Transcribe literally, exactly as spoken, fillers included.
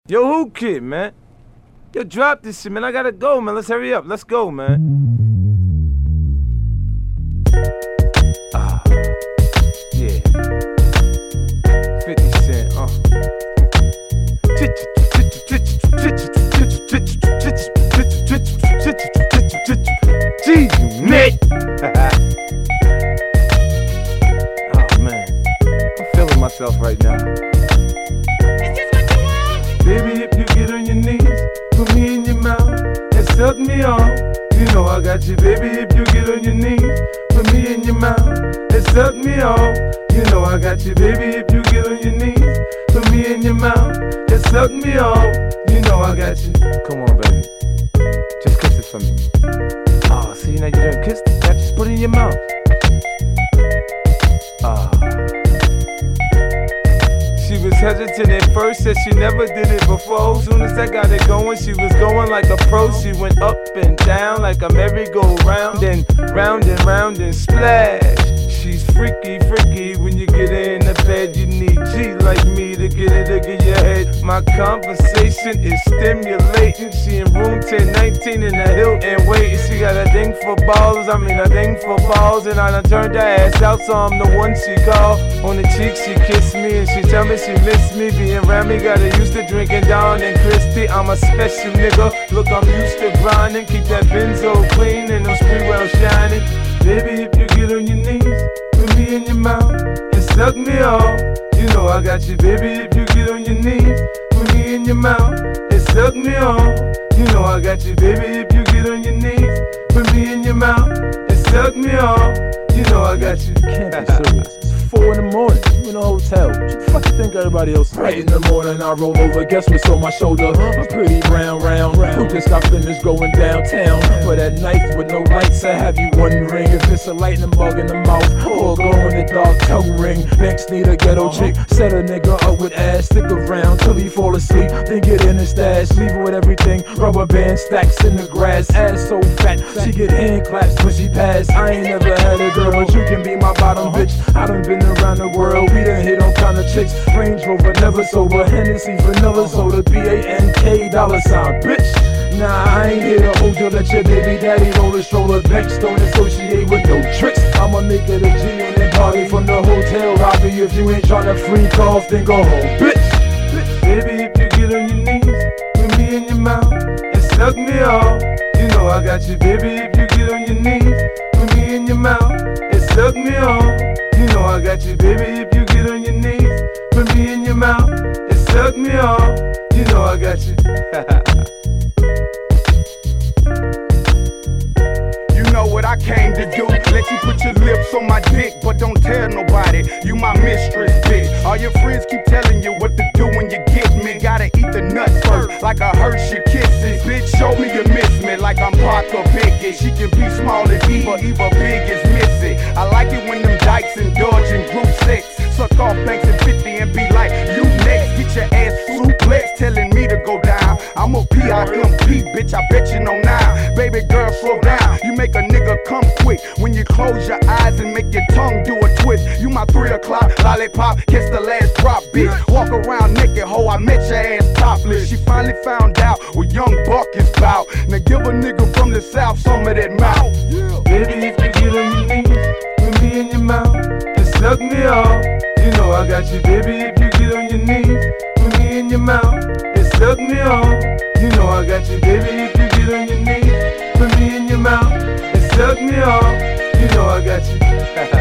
Yo, who kid, man? Yo, drop this shit, man. I gotta go, man. Let's hurry up. Let's go, man. Ah, yeah. fifty Cent, uh. Jeez, you Nick! Oh, man. I'm feeling myself right now. Baby, if you get on your knees, put me in your mouth and suck me off. You know I got you, baby, if you get on your knees, put me in your mouth and suck me off. You know I got you, baby, if you get on your knees, put me in your mouth and suck me off. You know I got you. Come on, baby. Just kiss it for me. Oh, see, now you done kissed it. Now just put it in your mouth. Ah. She was hesitant at first, said she never did it before. Soon as I got it going, she was going like a pro. She went up and down like a merry-go-round, and round and round and splash. She's freaky, freaky. When you get her in the bed, you need G like me to get it to get your head. My conversation is stimulating. She in room ten nineteen in the Hilton waiting. She got a thing for balls, I mean a thing for balls. And I done turned her ass out, so I'm the one she called. On the cheek she kissed me and she tell me she miss me. Being around me, got her used to drinking Dawn and Christie. I'm a special nigga, look I'm used to grinding. Keep that benzo clean and them spree well shining. Baby, if you get on your knees, put me in your mouth and suck me off. You know I got you, baby, if you get on your knees, put me in your mouth and suck me off. You know I got you, baby, if you get on your knees, put me in your mouth and suck me off. You know I got you. Can't be serious. It's four in the morning. You in a hotel. What the fuck you think everybody else is? Right in the morning, I roll over. Guess what's on my shoulder? A pretty brown round. Who just got finished going downtown? For that night with no lights, I have you wondering if it's a lightning bug in the mouth or a glow in the dark tongue ring. Next need a ghetto chick. Set a nigga up with ass. Stick around till he fall asleep. Then get in the stash. Leave her with everything. Rubber band stacks in the grass. Ass so fat, she get hand claps when she pass. I ain't never had a girl, but you can be my bottom bitch. I done been around the world, we done hit on kind of chicks. Range Rover, never sober, Hennessy, vanilla soda, B A N K, dollar sign, bitch. Nah, I ain't here to hold you, let your baby daddy roll the stroller. Banks don't associate with no tricks. I'ma make it a G and then party from the hotel lobby. If you ain't tryna freak off, then go home, bitch. bitch. Baby, if you get on your knees, put me in your mouth and suck me off. You know I got you, baby, if you get on your knees, put me in your mouth and suck me off. You know I got you, baby, if you get on your knees, put me in your mouth and suck me off. You know I got you. You know what I came to do? Let you put your lips on my dick, but don't tell nobody. You my mistress, bitch. All your friends keep telling you what to do when you get me. Gotta eat the nuts first, like a Hershey Kisses. Bitch, show me you miss me, like I'm Parker Biggie. She can be small as Eva, Eva big as Missy. I like it when them dykes indulge in group sex. Suck off banks at fifty and be like, you next. Get your ass suplex, telling me to go down. I'm a P I M P, bitch, I bet you know now. Baby girl, slow down. You make a nigga come quick when you close your eyes and make your tongue do a twist. You my three o'clock lollipop, kiss the last drop, bitch. Walk around naked, ho, I met your ass topless. She finally found out what young buck is bout. Now give a nigga from the south some of that mouth. Yeah. Baby, if you get on your knees, put me in your mouth and suck me off. You know I got you, baby, if you get on your knees, put me in your mouth and suck me off. You know I got you, baby, if you get on your knees, put me in your mouth and suck me off. You know I got you.